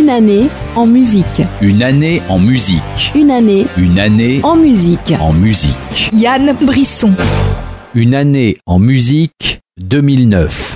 année en musique. Une année en musique. Une année. Une année en musique. En musique. Yann Brisson. Une année en musique 2009.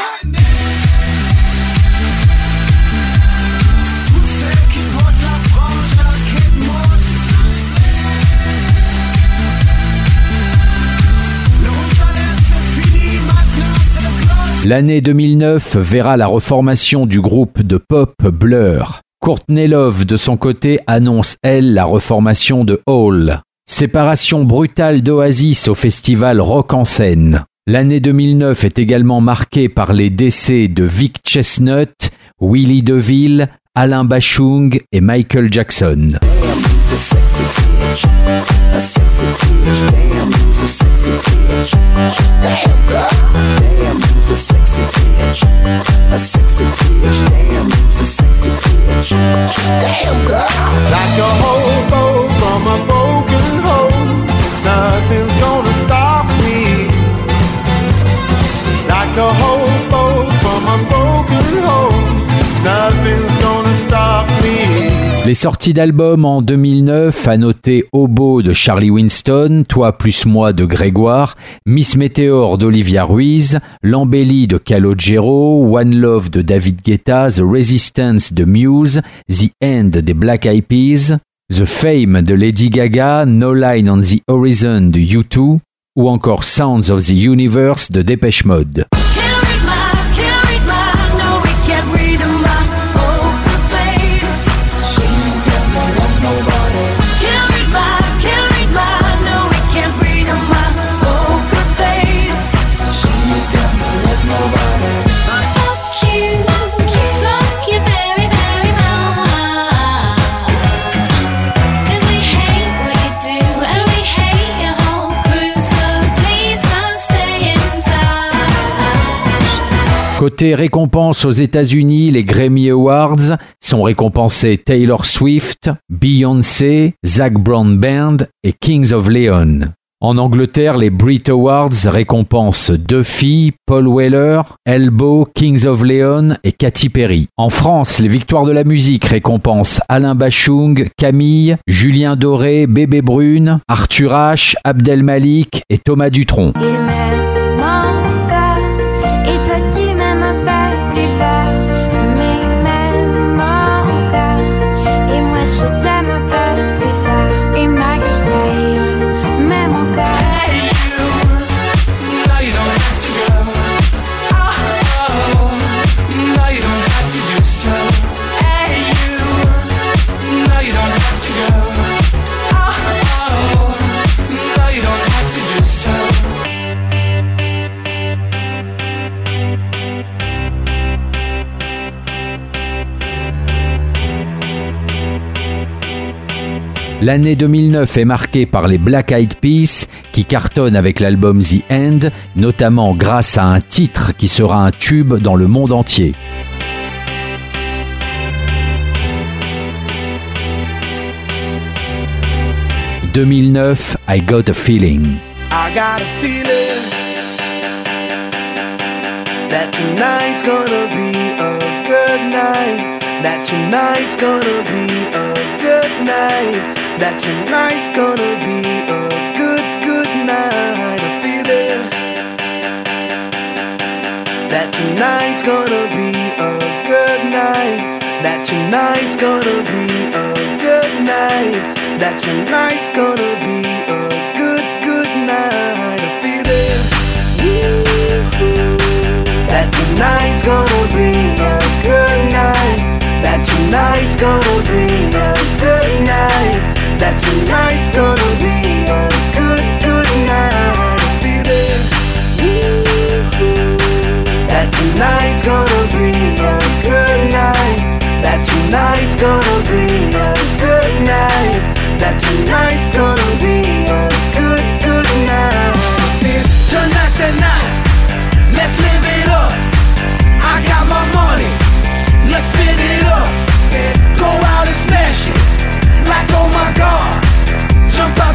L'année 2009 verra la reformation du groupe de pop Blur. Courtney Love, de son côté, annonce, elle, la reformation de Hole. Séparation brutale d'Oasis au festival Rock en Seine. L'année 2009 est également marquée par les décès de Vic Chesnutt, Willie DeVille, Alain Bashung et Michael Jackson. Like a hobo from a broken home, nothing's gonna stop me. Like a hobo from a broken home, nothing's gonna stop me. Les sorties d'albums en 2009, à noter Hobo de Charlie Winston, Toi plus moi de Grégoire, Miss Météor d'Olivia Ruiz, L'Embellie de Calogero, One Love de David Guetta, The Resistance de Muse, The End des Black Eyed Peas, The Fame de Lady Gaga, No Line on the Horizon de U2 ou encore Sounds of the Universe de Depeche Mode. Côté récompenses aux États-Unis, les Grammy Awards sont récompensés Taylor Swift, Beyoncé, Zac Brown Band et Kings of Leon. En Angleterre, les Brit Awards récompensent Duffy, Paul Weller, Elbow, Kings of Leon et Katy Perry. En France, les Victoires de la musique récompensent Alain Bashung, Camille, Julien Doré, Bébé Brune, Arthur H, Abdel Malik et Thomas Dutronc. L'année 2009 est marquée par les Black Eyed Peas qui cartonnent avec l'album The End, notamment grâce à un titre qui sera un tube dans le monde entier. « 2009, I Got a Feeling » I got a feeling that tonight's gonna be a good night. That tonight's gonna be a good night. That tonight's gonna be a good night. A feeling that tonight's gonna be a good night. That tonight's gonna be a good night. That tonight's gonna be a good night. A feeling that tonight's gonna be a good night. That tonight's gonna be a good night. That tonight's gonna be a good night. I feel it. That tonight's gonna be a good night. That tonight's gonna be a good night. That tonight's gonna be a good night. Tonight's the night. Let's live it up. I got my money. Let's spin it up. Go out and smash it. Like oh my God. Jump out.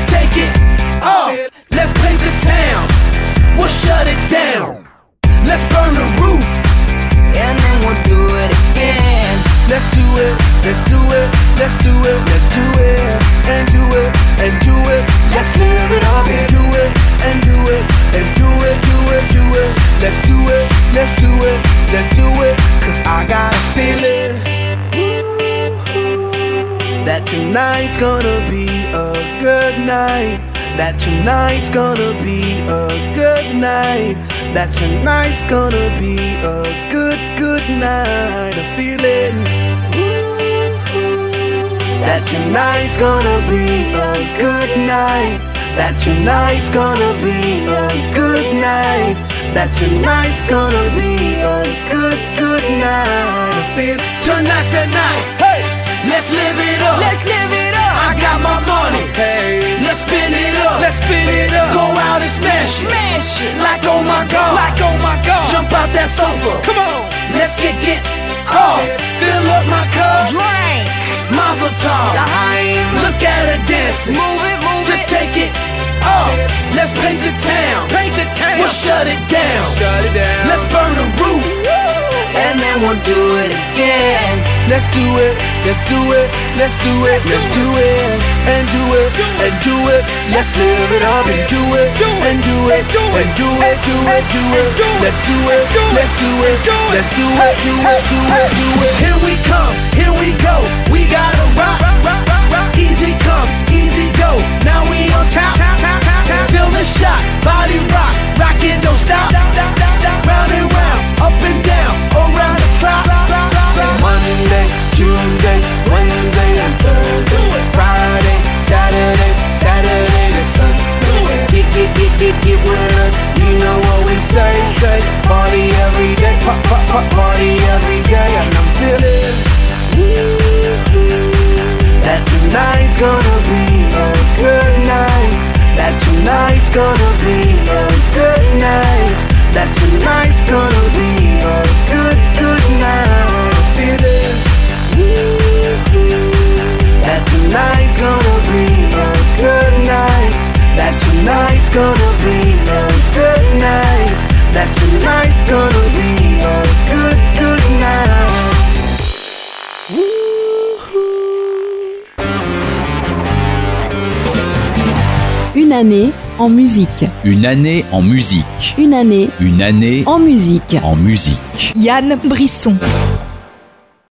take it off. Let's paint the town. We'll shut it down. Let's burn the roof. And then we'll do it again. Let's do it, let's do it, let's do it, let's do it, and do it, and do it. Let's live it up and do it, and do it, and do it, do it, do it. Let's do it, let's do it, let's do it. Cause I got a feeling that tonight's gonna be a good night. That tonight's gonna be a good night. That tonight's gonna be a good, good night. A feeling that tonight's gonna be a good night. That tonight's gonna be a good night. That tonight's gonna be a good, good night. I feel tonight's the night. Hey, let's live it up. Let's live it up. I got my money. Hey, let's spin it up. Let's spin it up. Go out and smash it. Smash it. Like oh my god. Like oh my god. Jump out that sofa. Come on. Let's get off. Fill up my cup. Drink. Mazel tov. L'chaim. Look at her dancing. Move it, move Just it. take it off. Let's paint the town. Paint the town. We'll shut it down. Shut it down. Let's burn the roof. And then we'll do it again. Let's do it, let's do it, let's do it, let's do it, and do it, and do it. Let's live it up and do it, and do it, and do it, do it, do it. Let's do it, let's do it, let's do it, do it, do it, do it. Here we come, here we go. We gotta rock, rock, rock, rock. Easy come, easy go. Now we on top, feel the shot, body rock, rock it, don't stop. Round and round, up and down, around the clock. Monday, Tuesday, Wednesday and Thursday, Friday, Saturday, Saturday to Sunday. Get with us, you know what we say. Party every day, party every day. And I'm feeling that tonight's gonna be a good night. That tonight's gonna be a good night. That tonight's gonna be a good, good night. Feeling that tonight's gonna be a good night. That tonight's gonna be a good night. That tonight's gonna be a good, good night. Une année en musique. Une année en musique. Une année Une année en musique. en musique. Yann Brisson.